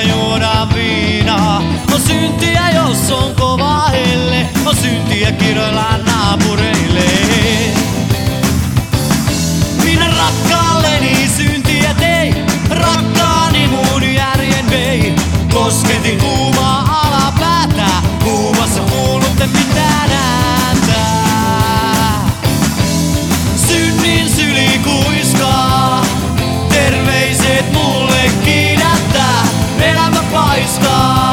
juoda viinaa. On syntiä, jos on kova helle, on syntiä kirjoillaan naapureille. Minä rakkaalleni syntiä tein, rakkaani mun järjen vei. Kosketin kuumaa alapäätä, kuumassa kuulutte mitään ääntä. Synnin syli kuiskaa, terveiset mulle kiidättää, elämä paiskaa.